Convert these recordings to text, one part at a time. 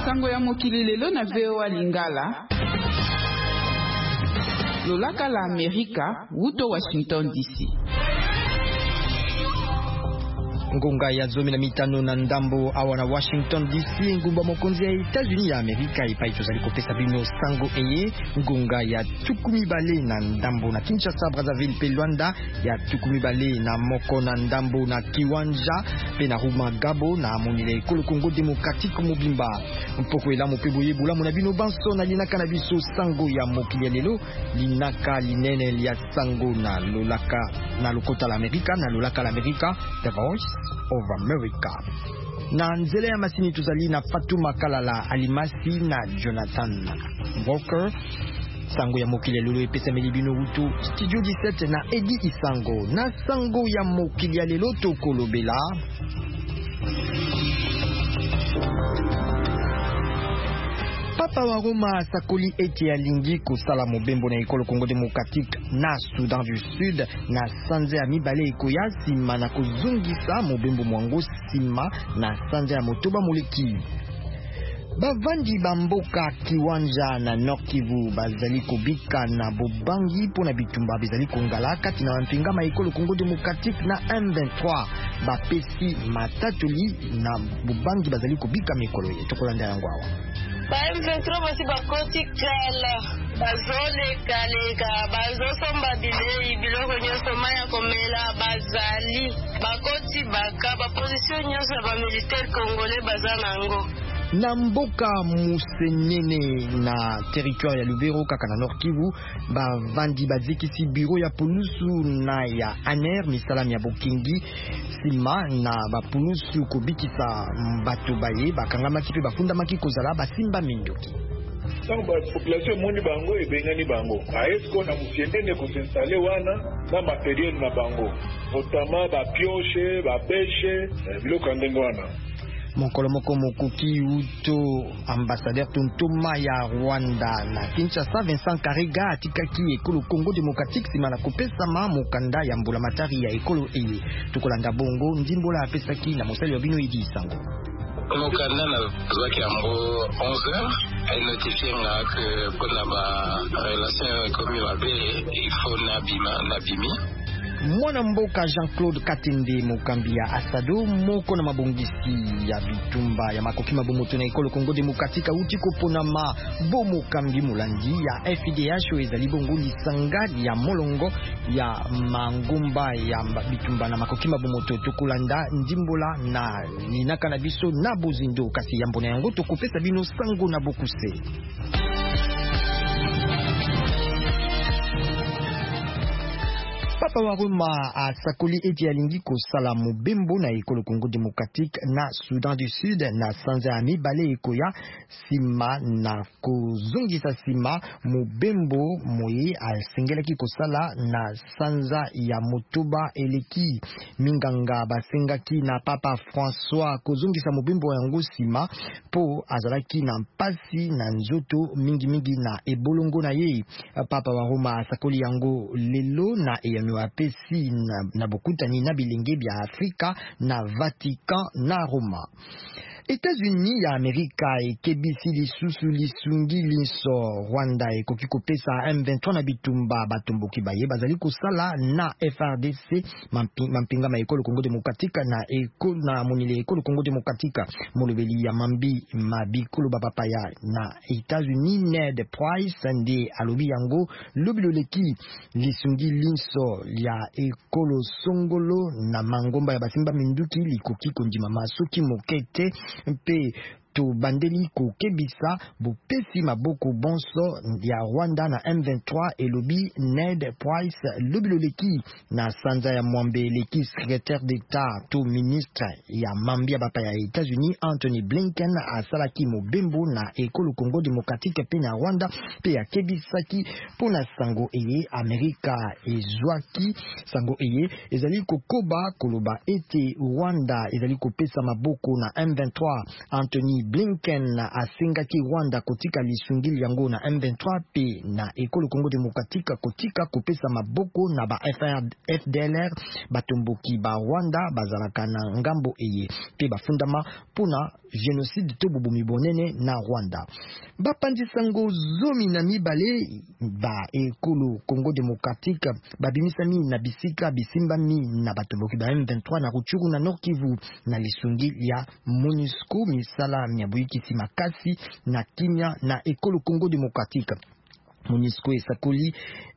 Sango ya mokili lelo na VOA Lingala. Lolaka la Amerika, wuto Washington DC. Ngonga ya zomi na mitano na ndambo awa na Washington DC. Ngumba mokonzi ya Etats-Unis ya Amerika ipai tozali kopesa bino sango eye. Ngonga ya tukumi bale na ndambo na Kinshasa, Brazzaville pe Luanda, ya tukumi bale na moko na ndambo na Kiwanja pe na Ruma Gabo na monile Kolo Congo Democratique mobimba. Mpoko elamu pe boye bulamu na bino banso na linaka na biso sango ya mokili ya lelo. Linaka linene liya sango na lolaka na lokota la Amerika na lolaka la Amerika, The Voice of America. Na nzele ya masini tuzali na Fatuma Kalala Alimasi na Jonathan Walker. Sango ya mokili ya lelo epesa melibino utu Studio 17 na Edi Isango. Na sango ya mokili ya lelo tokolobela Papa wa Roma sakoli eti alingi kosala mobembo na ekolo Congo Democratique na Soudan du Sud na sanze ya mibale ekoya sima na kozungisa mobembo mwango sima na sanze ya motoba moleki. Bavandi bamboka Kiwanja na Nord Kivu bazali kobika na bobangi pona bitumba bezali kongala kati na mpinga ma ekolo Congo Democratique na M23 bapesi matatoli na bobangi bazali kobika mikolo ye tokolanda yango awa. M23 basi bakoti kala bazole kalega bazosomba bilei biloko nyonso maya komela bazali bakoti baka baposition nyonso ya bamilitaire congolais baza nango. Na mboka Musenene na territoire ya Lubero kaka na Nord Kivu bavandi bazikisi bureau ya pulusu na ya ANER misalami ya bokingi sima na bapulusu kobikisa bato baye bakangamaki pe bafundamaki kozala basimba mindoki. Tant que population moni bango ebengani bango aesko na Musenene kosensale wana na matériel na bango notamment ba pioche ba bêche biloko ndenge wana. Mokolo moko mokuki uto ambassadeur Tontoma ya Rwanda na Kinshasa Vincent Karega atikaki ekolo Congo Democratique sima na kopesa mokanda ya mbula matari ya ekolo eye. Tukolanda bongo ndimbola apesaki na mosali wa bino Edi Isango. Mokanda na zwaki yango 11h elle notifie nga que pour la relation commune abe il faut na bimi. Mwana mboka Jean-Claude Katende mokambi ya Asado moko na mabongisi ya bitumba ya makoki mabomoto na ekolo Congo Democratique uti kopona bomo kambi mulandi ya FDH ezali bongo lisanga ya molongo ya mangomba ya bitumba na makoki mabomoto tokolanda ndimbola na linaka na biso na bozindo kasi ya mbona yango tokopesa bino sango na bokuse. Papa wa Roma asakoli eti alingi kosala mobembo na ekolo Congo Democratique na Soudan du Sud na sanza ya mibale ekoya sima na kozungisa sima mobembo moye asengelaki kosala na sanza ya motoba eleki minganga basengaki na Papa François kozungisa mobembo yango sima po azalaki na mpasi na nzoto mingi na ebolongo na ye. Papa wa Roma asakoli yango lelo na apesi na bokutani na bilenge bya Afrika na Vatican na Roma. États-Unis ya Amerika ekebisi lisusu lisungi linso Rwanda ekoki kopesa M23 na bitumba batomboki baye bazali kosala na FRDC mampinga ma ekolo Congo Democratique na ekolo na monile ekolo Congo Democratique molobeli ya mambi mabikolo bapapaya na États-Unis Ned Price ndi alobi yango lobiloleki lisungi linso ya ekolo songolo na mangomba ya basimba minduki likoki kondima masoki mokete mpe to bandeli ko kebisa bopesi maboko bonso ya Rwanda na M23 elobi Ned Price lobiloleki na sanza ya mwambe leki secrétaire d'État to ministre ya mambia bapa ya États-Unis Anthony Blinken asalaki mobembo na ekolo Congo Democratique pe na Rwanda pe ya kebisaki pona sango eye Amerika ezwaki sango eye ezali kokoba koloba ete Rwanda ezali kopesa maboko na M23. Anthony Blinken asengaki Rwanda kotika lisungili yango na M23 pe na ekolo Congo Demokratika kotika kopesa maboko na ba FDLR batomboki ba Rwanda bazalaka na ngambo eye pe bafundama pona génocide to bobomi bonene na Rwanda. Bapandisango zomi na mibale ba ekolo Congo Demokratika babimisami na bisika bisimbami na batomboki ba M23 na Rutshuru na Nord Kivu na lisungi ya MONUSCO misala miabuyikisi makasi na kimia na ekolo Congo Demokratika. MONUSCO esakoli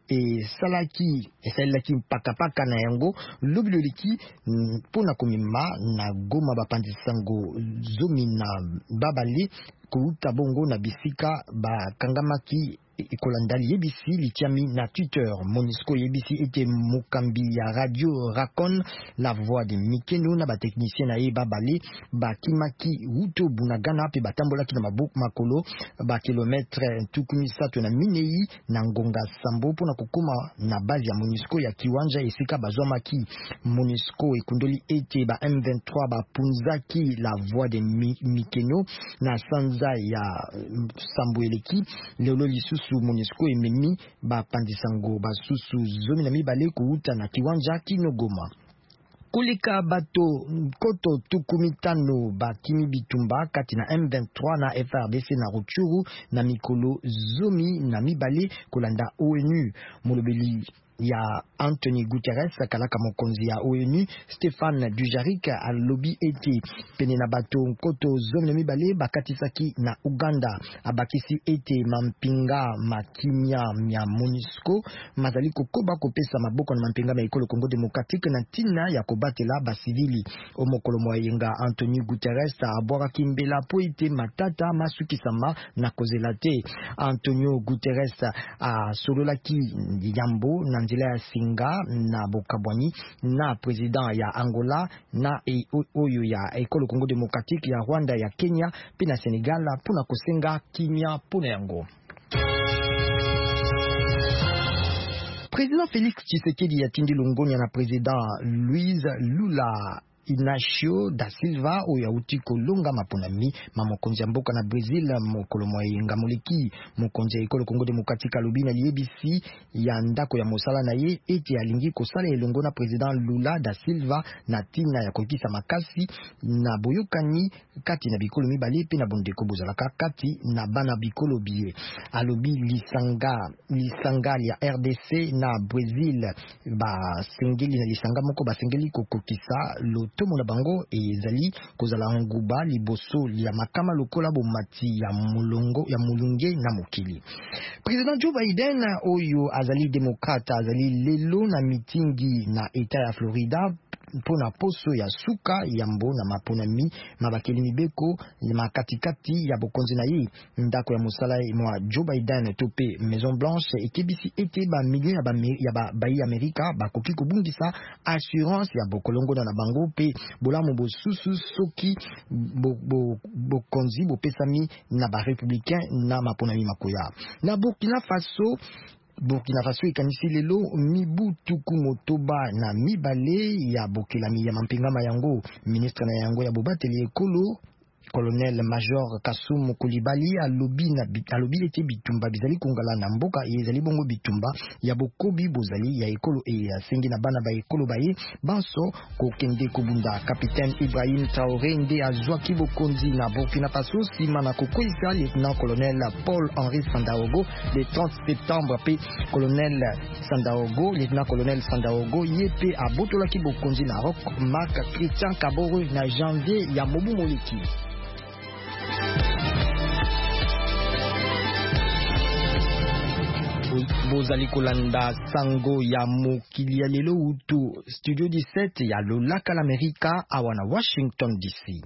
esalaki mpaka na yango lobiloliki pona komima na Goma bapandisango zomi na babale kouta bongo na bisika bakangamaki ekolandali yebisi litiami na Twitter. MONUSCO yebisi ete mokambi ya radio Racon la voix de Mikeno na bateknicien na ye babale bakimaki wuto bunagana pe batambolaki na maboko makolo ba kilometre tukumisatu na minei na ngonga sambo pona kokoma na base ya MONUSCO ya kiwanja esika bazwamaki. MONUSCO ekundoli ete ba M23 bapunzaki la voix de Mikeno na sanza ya sambo eleki lelo lisusu MONUSCO ememi bapandisango basusu zomi na mibale kuuta na kiwanja kino Goma. Kulika bato koto tukumitano bakimi bitumba kati na M23 na FRDC na Rutshuru na mikolo zomi na mibale kolanda ONU. Molobeli ya Anthony Guterres kalaka mokonzi ya ONU Stéphane Dujarric alobi ete pene na bato koto zomi na mibale bakatisaki na Uganda abakisi ete mampinga makimia ya MONUSCO mazali kokoba kopesa maboko na mampinga ma ekolo Congo Demokratike na tina ya kobatela basivili. Omokolo moyenga Anthony Guterres abwaka mbela po ete matata masukisama na kozela te. Antonio Guterres sololaki yambo na nzela ya singa na bokabwani na president ya Angola na oyo ya ekolo Congo Demokratike ya Rwanda ya Kenya pe na Senegal pona kosenga kimia pona yango. Président Félix Tshisekedi atindi longonya na président Luiz Lula Inácio da Silva oyo auti kolonga maponami mamokonzi mboka na Brazil mokolo moyenga moleki mokonzi ekolo Congo Demokratika lobina liebisi ya ndako ya mosala na ye eti alingi kosala elongo na president Lula da Silva na tina ya kokisa makasi na boyokani kati na bikolo mibale pe na bondeko bozalaka kati na bana bikolo biye. Alobi lisanga ya RDC na Brazil ba sengeli na lisanga moko ba sengeli kokokisa tomo na bango ezali kozala nguba liboso ya makama lokola bomati ya mulunge na mokili. President Joe Biden oyo azali demokrata azali lelo na mitingi na eta ya Florida pona poso ya suka yambo na maponami mabakeli mibeko makatikati ya bokonzi na ye ndako ya mosala mwa Joe Biden tope Maison Blanche ekebisi ete ba million ya bayi Amerika bakoki kobungisa assurance ya bokolongo na bango pe bolamu bosusu soki bokonzi bopesami na ba républicain na maponami makoya. Na Burkina Faso ikanisi lelo mibu tuku motoba na mibale ya bokelami ya mampingama yango. Ministre na yango ya bobateli ekolo Colonel Major Kasum Koulibaly alobi ete bitumba bizali kongala na mboka ezali bongo bitumba ya bokobi bozali ya ekolo ya sengi na bana ba ekolo baye banso kokende kobunda. Capitaine Ibrahim Traoré nde azwaki bokonzi na Burkina Faso sima na kokwisa lieutenant colonel Paul-Henri Sandaogo le 30 septembre pe lieutenant colonel Sandaogo yepe abotolaki bokonzi na Rock Marc Christian Kabore na janvier ya mobu moleki. Bozali kolanda sango ya mokili ya lelo utu Studio 17 ya Lolaka l'Amerika awana Washington DC.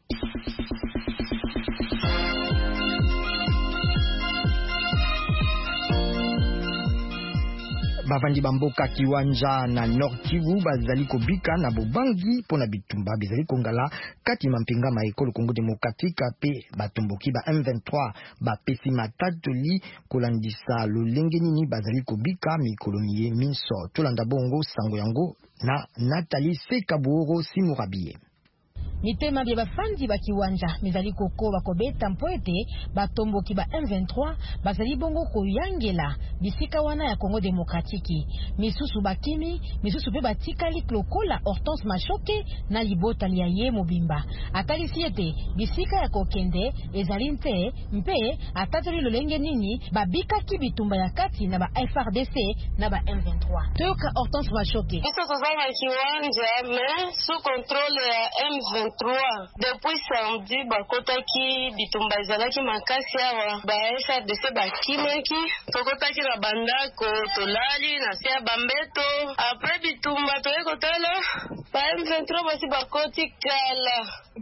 Bavandi bamboka kiwanja na Nord Kivu bazali kobika na bobangi pona bitumba bizali kongala kati mampinga ma ekolo Congo Demokratika pe batomboki ba M23 ba pesi matatoli kolandisa lolenge nini bazali kobika mikolo miye minso tolanda bongo sango yango na Nathalie Sekaboro Simurabie. mitema bya bafandi bakiwanja mizali koko bakobeta mpoete batomboki ba M23 bazali bongo koyangela bisika wana ya Congo Demokratiki. Misusu bakimi, misusu pe batikali klokola Hortense Mashoke na libota liya ye mobimba. Atali siete bisika ya kokende ezali nte mpe atatoli lolenge nini babika kibitumba ya kati na ba FRDC na ba M23. Toyoka Hortense Mashoke. Iso tozana kiwanja me sous contrôle ya M23. Depuis samedi bakotaki bitumba ezalaki makasi awa ba FRDC bakimaki tokotaki na bandako tolali na sia bambeto après bitumba toyekotala ba M23 basi bakoti kala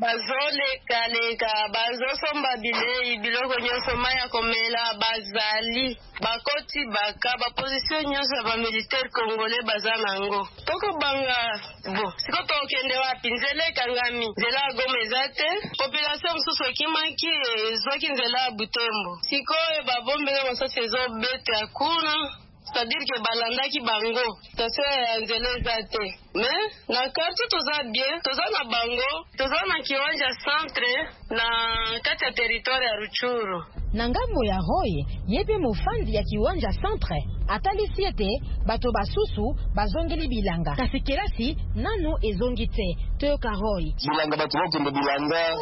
bazoleka bazosomba bilei biloko nyonso maya komela bazali bakoti baka baposition nyonso ya bamilitaire congolais baza nango toko banga bo siko tokende wapi nzela ekangami nzela ya Goma eza te population mosusu ekimaki ezwaki nzela ya Butembo sikoyo babombela masasi ezobeta kuna c'est-à-dire que balandaki bango station ya nzela eza te mais na quartier toza bien toza na bango toza na kiwanja centre na kati ya territoire ya Ruchuru na ngambo ya Roye yepe mofandi ya kiwanja centre atali siete bato basusu bazongeli bilanga kasi kelasi nanu ezongi te toyoka Roye bilanga bato bakende bilanga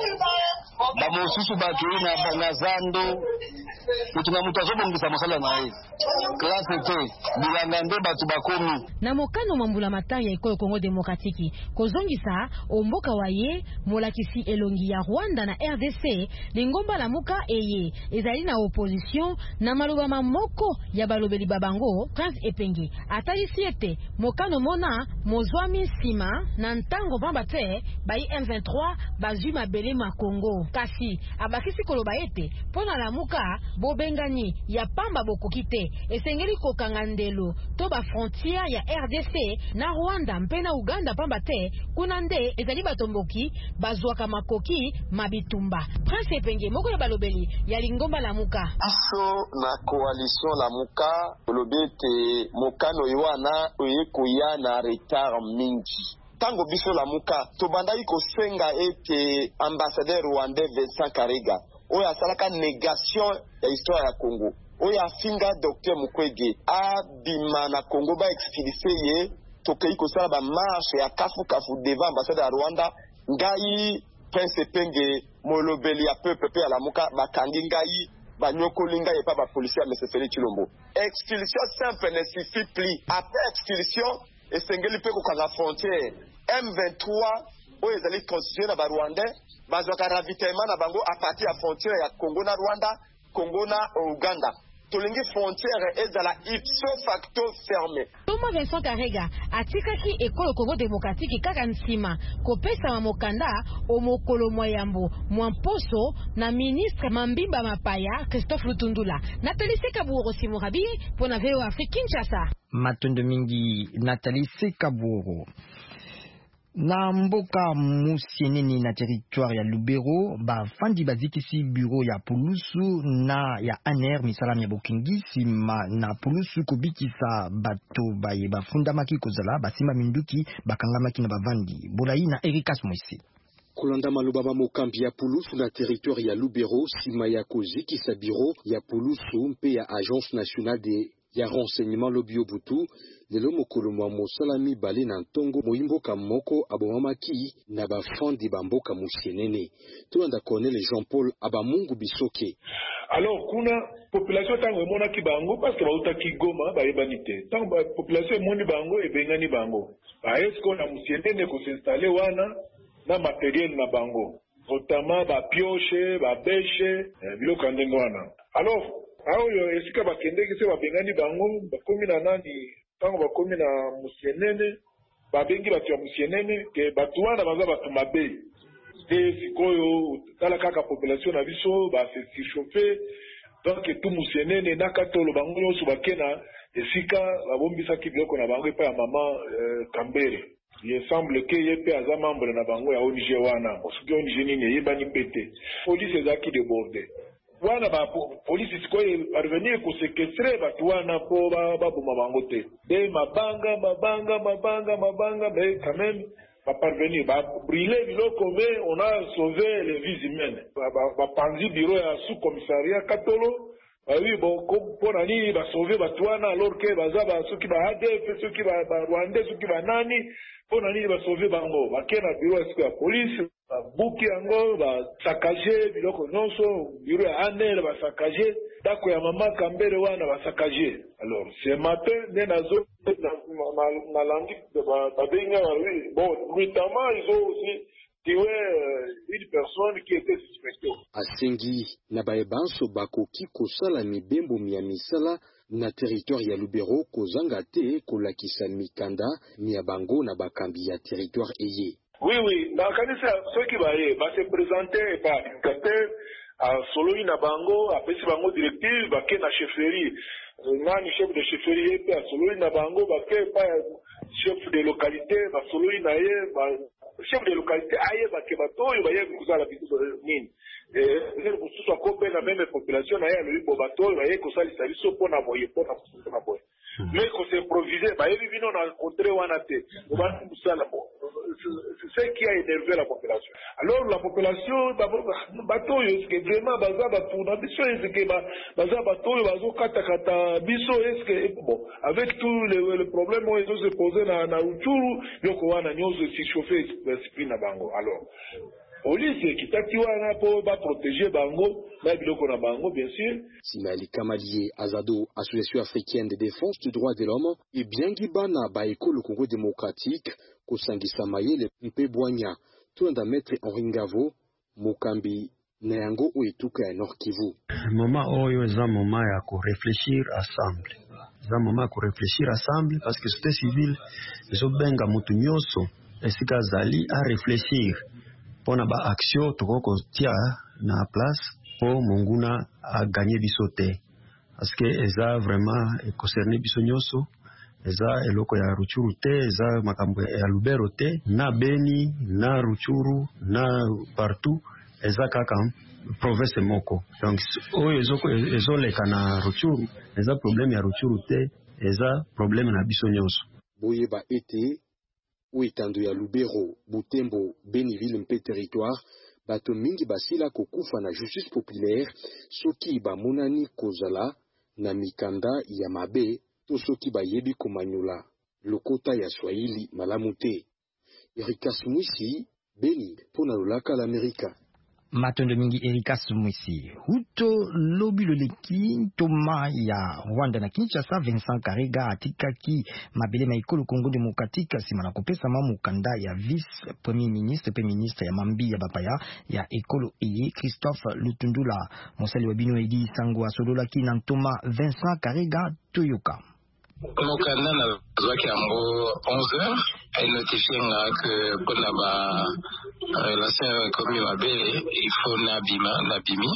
bamosusu bato ina bangazando mutuna mutu azobongisa masala na ye klase te bilanga nde bato bakomi na mokano mambula matanga ya ekolo Congo Demokratiki kozongisa omboka wa ye molakisi elongi ya Rwanda na RDC lingomba la muka eye ezali na opposition na maloba mamoko ya balobeli babango Prince Epenge atali siete mokano mona mozwami nsima na ntango bamba te bayi M23 bazwi mabele ma Congo kasi abakisi koloba ete pona la muka bobengani ya pamba bokokite esengeli kokanga ndelo to ba frontière ya RDC na Rwanda mpe na Uganda pamba te kuna nde ezali batomboki bazwaka makoki mabitumba Prince Epenge moko ya balobeli ya lingomba la muka iso na coalition la muka lobete mokano iwana oyekoya na retard mingi tango biso la muka tobandaki kosenga ete ambassadeur rwandais Vincent Karega oyo asalaka négation ya histoire ya Congo oyo afinga Dr Mukwege abima na Congo ba expulsé ye tokei kosala ba marche ya kafu devant ambassade ya Rwanda ngai Prince Epenge molobeli ya peuple pe ya la muka bakangi ngai banyokoli ngai pa ba policier M. Félix Chilombo expulsion simple ne suffit plus après expulsion esengeli pe kokanga frontière M23 oyo ezali constitué na ba Rwandais bazwaka ravitaillement na bango a partir ya frontière ya Congo na Rwanda Congo na Uganda tolingi frontière ezala ipso facto fermé. Thomas Vincent Karega atikaki ekolo Congo Demokratiki kaka nsima kopesa wa mokanda omokolo moyambo mwamposo na ministre Mambimba Mapaya Christophe Lutundula Nathalie Sekaburo Simorabi pona VO Afrique Kinshasa matondo mingi Nathalie Sekaburo. Na mboka musieneni na territoire ya Lubero bafandi bazikisi bureau ya Pulusu na ya ANR misalam ya bokingisi na Pulusu kubikisa bato baye bafundamaki kozala basima minduki bakangamaki na bavandi Bolai na Erikas Moise kolanda maloba ba mokambi ya Pulusu na territoire ya Lubero sima ya kozikisa bureau ya Pulusu mpe ya agence nationale ya renseignement Lobiobutu lelo mokolo mwa mosalami bale na ntongo moimboka moko abomamaki na bafandi bamboka musienene tulanda Colonel Jean-Paul Abamungu Bisoke. Alors kuna population tango emonaki bango parce que bautaki Goma bayebani te tango population emoni bango ebengani bango baesko na musienene kosinstale wana na matériel na bango notamment bapioche babeshe biloko ndenge wana. Alors aoyo esika bakendeki se babengani bango bakomi na nani tango bakomi na musienene babengi bato ya musienene ke bato wana baza bato mabe te sikoyo tala kaka population na biso base surchauffe donc tout musienene na katolo bango nyonso bakena esika babombisaki biloko na bango epa ya mama Kambere. Il semble que yepe aza membre na bango ya ONG wana soki ONG nini eyebani pete police ezaki débordé wana ba police sikoyo parvenir ko séquestrer batu wana po baboma bango te de mabanga mais quand même parvenir, brûler biloko, mais on a sauvé les vies humaines. Panzi bureau à sous-commissariat Katolo. Oui, bon, pour aller sauver Batouana, alors que Bazaba, ceux qui va ADF, ceux qui va Rwandais, ceux qui va Nani, pour aller sauver Bango. Bakena bureau est-ce que la police, Bouki Ango, va saccager, biloko nonso, bureau à Anel, va saccager, Dako ya Mama Kambere Wana va saccager. Alors, ce matin, Nenazo, na langue de Babenga, oui, bon, notamment, ils ont aussi une personne qui était suspectée. Asengi na baebanso bakoki kosala mibembo mia misala na territoire ya Lubero kozanga te kolakisa mikanda mia bango na bakambi ya territoire eye. Oui, na kanisa ceux qui va se présenter par Kater à solo na bango apesi bango directive bake na chefferie. Nani chef de chefferie et à solo na bango bake pa chef de localité ba solo na ye chef de localité aye bakebato yo baye kozala biso nini pour soit copain la même population aye le bobato yo baye kozala biso pona boye pona boye mais qu'on s'improviser baye vino na rencontrer wana te ba kusala c'est ce qui a énervé la population. Alors la population bato yo est-ce que vraiment baza bato na biso est-ce que baza bato yo bazo kata biso est-ce que bon avec tous les problèmes où ils ont se posé na Rutshuru yoko wana nyozo si chauffer l'esprit na bango. Alors police qui tatiwana pour protéger bango na biloko na bango bien sûr. Simali Kamalié Azado, Association africaine de défense du droit de l'homme, et bien Gibana Baeko le Congo démocratique kosangisa mayele mpe bwanya tuanda maître Henri Ngavo Mukambi na yango oetuka ya Nord Kivu. Moment oyo eza moment ya ko réfléchir ensemble. Eza moment ya ko réfléchir ensemble parce que société civile ezo benga mutu nyonso esika zali a réfléchir pona ba action toko tia na place po monguna a gagner biso te parce que eza vraiment concerné biso nyonso. Eza eloko ya Rutshuru te, eza makambo ya Lubero te, na Beni, na Rutshuru, na partout, eza kaka province moko. Donc, oyo ezo leka na Rutshuru, eza problème ya Rutshuru te, eza problème na biso nyonso. Boyeba ete, oetandu ya Lubero, Butembo, Beniville mpe territoire, bato mingi basila kokufa na justice populaire, soki ba monani kozala na mikanda ya mabe, to soki bayebi komanyula lokota ya Swahili malamu te. Erikas Mwisi, Beni, pona lolaka l'Amerika. Matondo mingi Erikas Mwisi. Huto lobi loleki toma ya Rwanda na Kinshasa Vincent Karega atikaki mabele na ikolo Congo démocratique simana kopesa mamukanda ya vice premier ministre ya mambi ya bapaya ya ekolo eye Christophe Lutundula. Mosali wabino edi sango asolola ki na toma Vincent Karega Toyoka. Mokanda na zwaki yango 11h ay notifié que pour la relation comme mabe il faut na bimi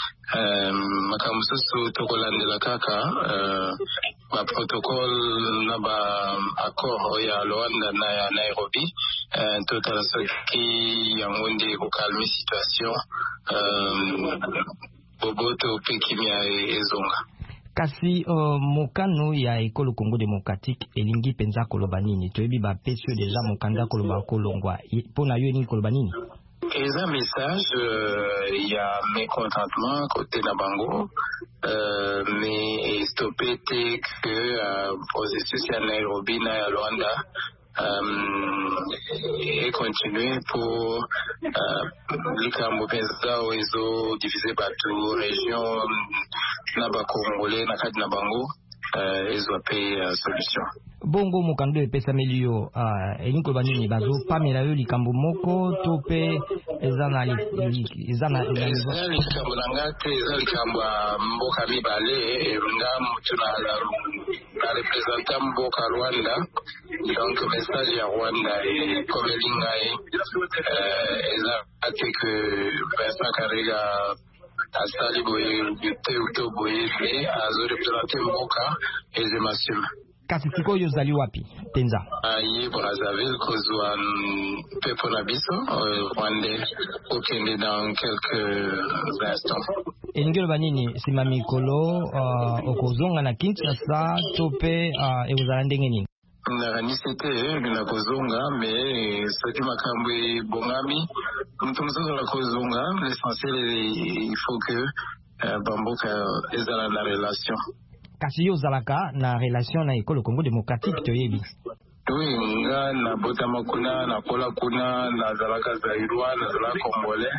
makambo susu tokolandela kaka ba protocole na ba accord ya Luanda na ya Nairobi totala soki yango nde ko calmer situation boboto pekimia ezonga. Kasi mokano ya ekolo Congo démocratique elingi penza koloba nini toyebi ba pesio déjà mokanda koloba kolongwa pona yo ni koloba nini eza message ya mécontentement côté na bango mais stoppé te que processus ya Nairobi na ya Luanda et continuer pour likambo penza oezo diviser batu région na ba Congolais na kadi na bango ezo pe solution. Bongo mokando epesa melio elinko banini bazo pamela yo likambo moko to pe ezana likambo ngate eza likambo mboka mibale nga mutu na representant mboka Rwanda donc message ya Rwanda et comme lingai eza ate que Vincent Karega asali boye te uto boye te azo représenter mboka ezemasima. Kasi sikoyo zali wapi tenza ye Brazzaville kozwa pepo na biso Rwanda okende dans quelques instants. Elingelo banini sima mikolo okozonga na Kinshasa tope ekozala ndenge nini? nanisete na kozonga mais soki makambo bongami mutu mosusu na kozonga. L'essentiel il faut que bamboka ezala na relation. Kasi yo zalaka na relation na ekolo Congo démocratique toyebi. Oui, nga na botama kuna na kola kuna na zalaka zairwa na zalaka congolais.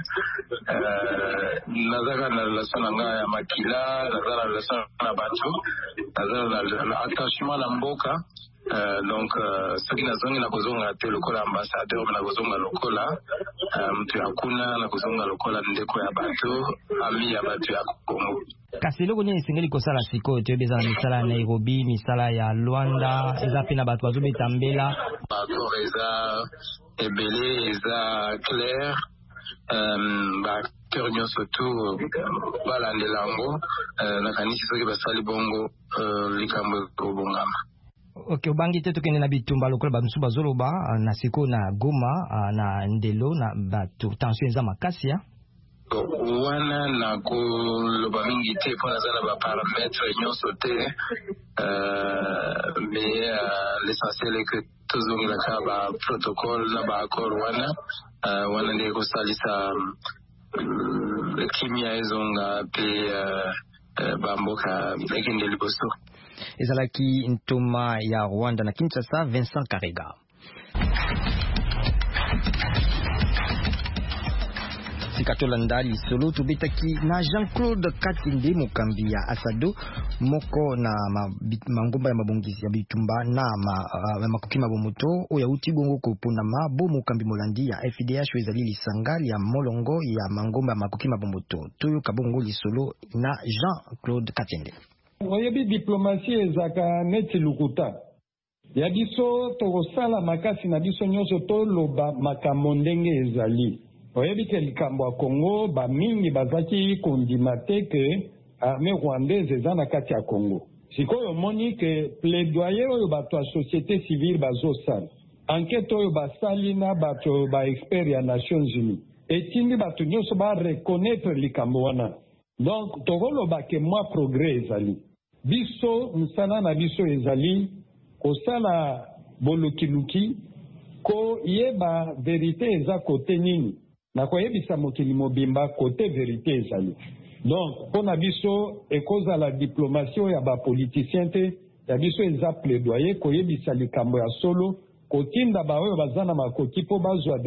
Nazaka na relation na nga ya makila, nazaka na relation na bato, nazaka na attachement na mboka. Donc soki nazongi na kozonga te lokola ambassadeur na kozonga lokola mtu ya kuna na kozonga lokola ndeko ya bato, ami ya bato ya Congo. Kasi eloko nini esengeli kosala sikoyo toyebeza na misala ya Nairobi, misala ya Luanda, eza pe na bato bazobeta mbela? Bakor eza ebele, eza clair, baacteur nyonso tu balandela yango, nakanisi soki basali bongo likambo ekobongama. Ok, obangi te tokende na bitumba lokola bamusu bazoloba na sikoyo na Goma na Ndelo na bato tension eza makasi ya? Wana na koloba mingi te mpo naza na baparametre nyonso te, mais l'essentiel est que tozongelaka baprotocole na baaccord wana nde kosalisa kimia ezonga mpe bamboka ekende liboso. Ezalaki ntoma ya Rwanda na Kinshasa, Vincent Karega. Sikatolanda lisolo tubetaki na Jean-Claude Katinde mokambi ya Asado moko na mangomba ya mabongisi ya bitumba na makoki mabomoto oya uti bongo kopona mabo mokambi molandi ya FDH ezali lisangali ya molongo ya mangomba ya makoki mabomoto toyo kabongo lisolo na Jean-Claude Katinde. Oyebi diplomatie ezaka neti lukuta ya biso tokosala makasi na biso nyonso toloba makambo ndenge ezali. Oyebi ke likambo ya Congo bamingi bazaki kondima te ke armée rwandaise eza na kati ya Congo. Sikoyo omoni ke plaidoyer oyo bato ya société civile bazosala, enquête oyo basali na bato ba expert ya Nations Unies etindi bato nyonso ba reconnaître likambo wana. Donc tokoloba ke mwa progrès ezali. Biso msana na biso ezali kosala bolukiluki ko yeba vérité eza kote nini na koyebisa mokili mobimba kote vérité ezali. Donc pona biso ekozala diplomatie ya bapoliticien te ya biso eza plaidoyer koyebisa likambo ya solo kotinda baoyo bazana makoki po bazwa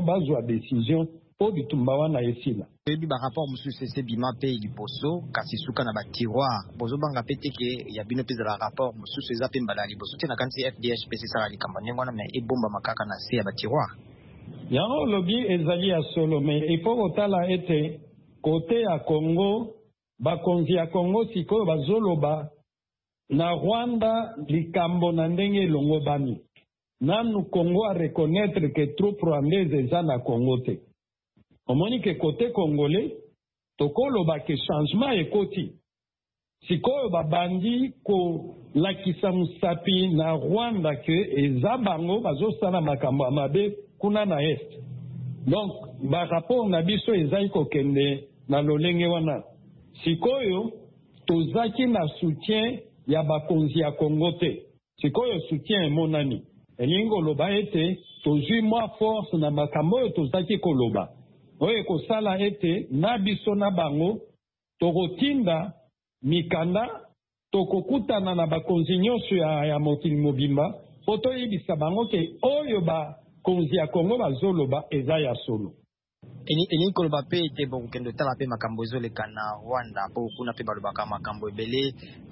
décision po bitumba wana esila. Ebi ba rapport mususu ese bima pe liboso kasi suka na ba tiroir bozo banga peteke ya bino pe za rapport mususu eza pe mbala liboso te na kanti FDH pe sala likambo nyengo na me ebomba makaka na se ya ba tiroir. Yango lobi ezali ya solo me ipo otala ete kote ya Congo bakonzi ya Congo sikoyo bazoloba na Rwanda likambo na ndenge longo bani. Nanu Congo a reconnaître que troupes rwandaises eza na Congo te. Omoni ke kote congolais tokoloba ke changement ekoti. Sikoyo babandi ko lakisa musapi na Rwanda ke eza bango bazosala makambo ya mabe kuna na est. Donc ba rapport na biso ezai kokende na lolenge wana. Sikoyo tozaki na soutien ya bakonzi ya Congo te. Sikoyo soutien emonani. Elingo loba ete tozwi mwa force na makambo oyo tozaki koloba. Oye kosala ete na biso na bango tokotinda mikanda tokokutana na bakonzi nyonso ya mokili mobimba po toyebisa bango ke oyo bakonzi ya Congo bazoloba eza ya solo. Eni koloba pe ete bokende tala pe makambo ezoleka na Rwanda po kuna pe balobaka makambo ebele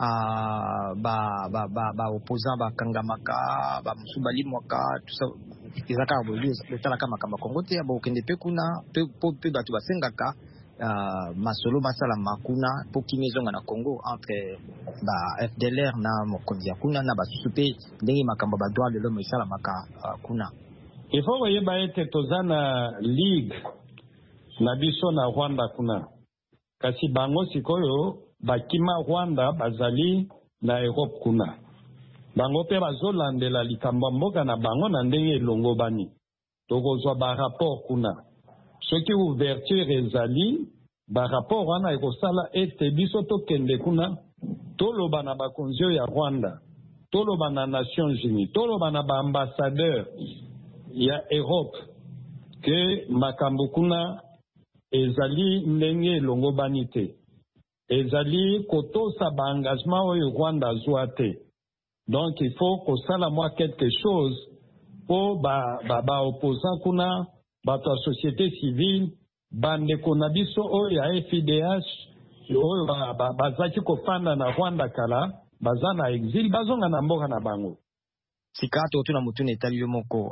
ba opposant bakangamaka ba musu balimwaka tout ça ezaka boli tala kama makambo Congo te bokende pe kuna pe bato basengaka masolo basala makuna po kimezonga na Congo entre ba FDLR na mokonzi ya kuna na basusu pe ndenge makambo ba droit de l'homme esala maka kuna. Il faut koyeba ete tozana ligue na biso na Rwanda kuna. Kasi bango sikoyo bakima Rwanda bazali na Europe kuna. Bango pe bazolandela likambo mboka na bango na ndenge elongo bani. Tokozwa ba rapport kuna. Soki ouverture ezali ba rapport wana ekosala ete biso tokende kuna toloba na bakonzi ya Rwanda toloba na Nations Unies, toloba na ba ambassadeur ya Europe que makambo kuna ezali ndenge longo banite. Ezali kotosa ba engagement oyo Rwanda azwa te. Donc il faut que ça la moi quelque chose pour ba opposant kuna ba ta société civile bande konabiso oyo ya FIDH oyo bazaki kofanda na Rwanda kala baza na exil bazonga na mboka na bango. Sikato tuna mutune etali yo moko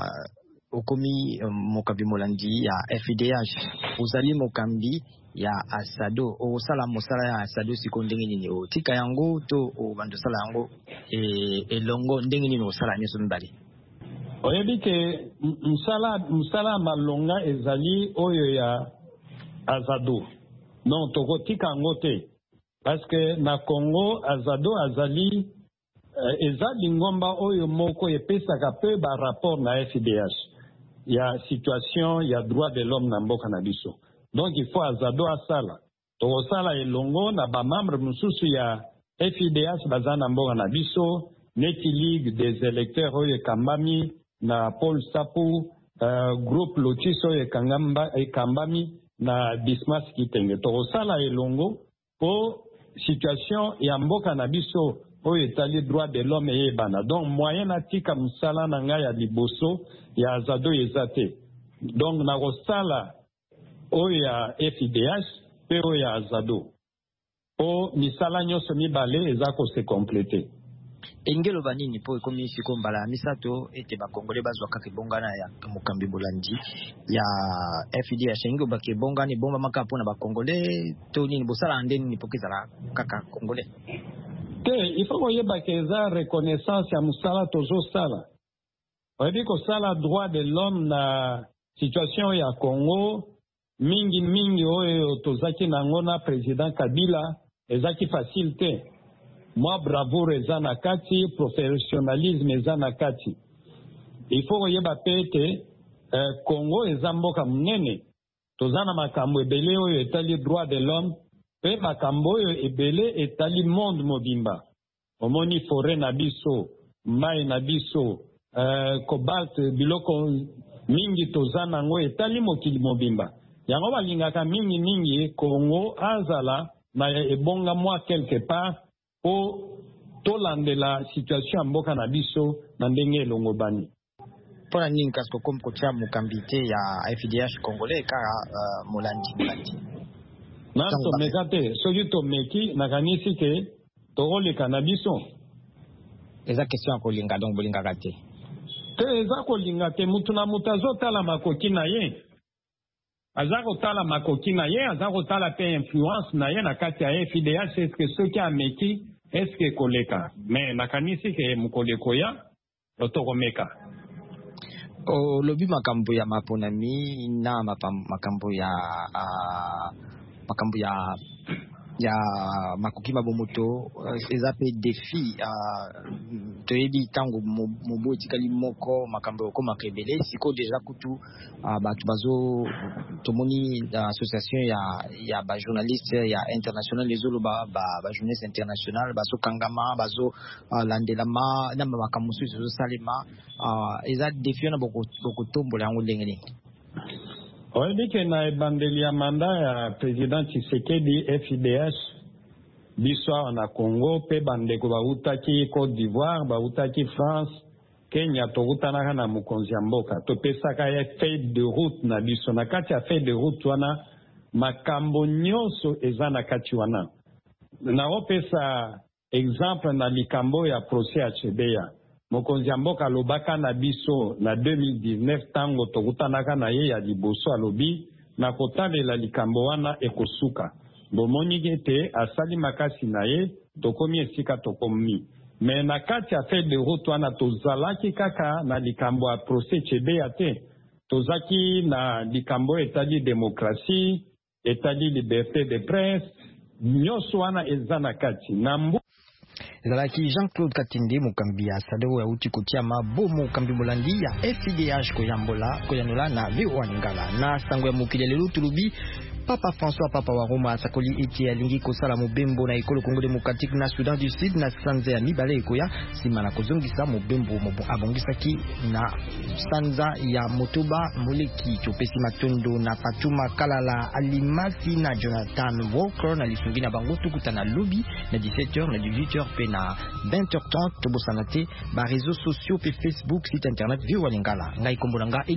okomi mokambi molandi ya FIDH uzali mokambi ya Asado osala mosala ya Asado siko ndenge nini otika yango to bando sala yango elongo ndenge nini osala nyeso mbali oyebi ke msala malonga ezali oyo ya Azado non tokotika yango te parce que na Congo Azado azali ezali ngomba oyo moko epesaka pe ba rapport na FIDH ya situation ya droit de l'homme na mboka na biso. Donc il faut Azado asala tokosala elongo na ba membre mususu ya FIDH bazana mboka na biso neti ligue des électeurs oyo kambami na Paul Sapu groupe Lotiso ekambami na Dismas Kitenge tokosala elongo po situation ya mboka na biso oyo etali droit de l'homme eyebana. Donc moyen atika musala na ngai ya liboso ya Azado ezate. Donc na kosala oyo ya FIDH pe oyo ya Azado o misala nyonso mibale eza kose complete. Engelo banini po ekomi siko mbala misato ete bakongole bazwa kaka bongana ya mokambi bolandi ya FIDH engelo bake bongani bomba makapo na bakongole to nini bosala ndeni ni pokizala kaka kongole te il faut koyeba ke eza reconnaissance ya musala tozo sala oyebi kosala droit de l'homme na situation ya Congo mingi oyo tozaki nango na président Kabila ezaki facile te. Moi bravoure eza na kati, professionnalisme eza na kati. Il faut koyeba pete Congo eza mboka munene tozana makambo ebele oyo etali droit de l'homme pe makambo oyo ebele etali monde mobimba omoni forêt na biso mai na biso cobalt biloko mingi tozana ngo etali mokili mobimba yango balingaka mingi Congo azala na ebonga mwa quelque part o tolandela situation mboka na biso na ndenge elongo bani pona nini kasko comme kocha mukambite ya FIDH congolais ka molandi nanto mekate soki tomeki nakanisi ke tokoleka na biso eza question ya kolinga donc bolingaka te eza kolinga te mutu na mutu azotala makoki na ye aza kotala makoki na ye aza kotala pe influence na ye na kati ya FIDH eske soki ameki eske koleka me nakanisi ke mukoleko ya otokomeka lobi makambo ya maponami na makambo ya makoki mabomoto eza pe défi toyebi tango mobo etikali moko makambo okoma kebele siko deja kutu bato bazo tomoni association ya ba journaliste ya international ezoloba ba journaliste international bazo kangama bazo landelama na makambo mosusu ezosalema eza défi na bokotombola yango ndenge nini oyebi ke na ebandeli ya manda ya président Tshisekedi FIDH biso awa na Congo pe bandeko bautaki Côte d'Ivoire bautaki France Kenya tokutanaka na mokonzi ya mboka topesaka ye feuille de route na biso na kati ya feuille de route wana makambo nyonso eza na kati wana naopesa exemple na likambo ya procès ya Chebeya mokonzi ya mboka alobaka na biso na 2019 tango tokutanaka na ye ya liboso alobi na kotalela likambo wana ekosuka bomoni ete asali makasi na ye tokomi esika tokomi me na kati ya feuille de route wana tozalaki kaka na likambo ya procès Chebeya te tozaki na likambo etali démocratie etali liberté de presse nyonso wana eza na kati na ezalaki Jean-Claude Katinde mokambi ya Sadeo ya uti kotia mabomo mokambi molandi ya FIDH koyanola na VOA Lingala na sango ya mokili lelo tulubi Papa François Papa wa Roma asakoli eti alingi kosala mobembo na ekolo Congo Démocratique na Sudan du Sud na sanza ya mibale ekoya sima na kozongisa mobembo abongisaki na sanza ya Motoba Moleki topesi matondo na Fatuma Kalala Alimasi na Jonathan Walker na lisungi na bango tukuta na lobby na 17h na 18h pe na 20h30 tobosana te ba réseaux sociaux pe Facebook site internet Viwa Lingala ngai kombolanga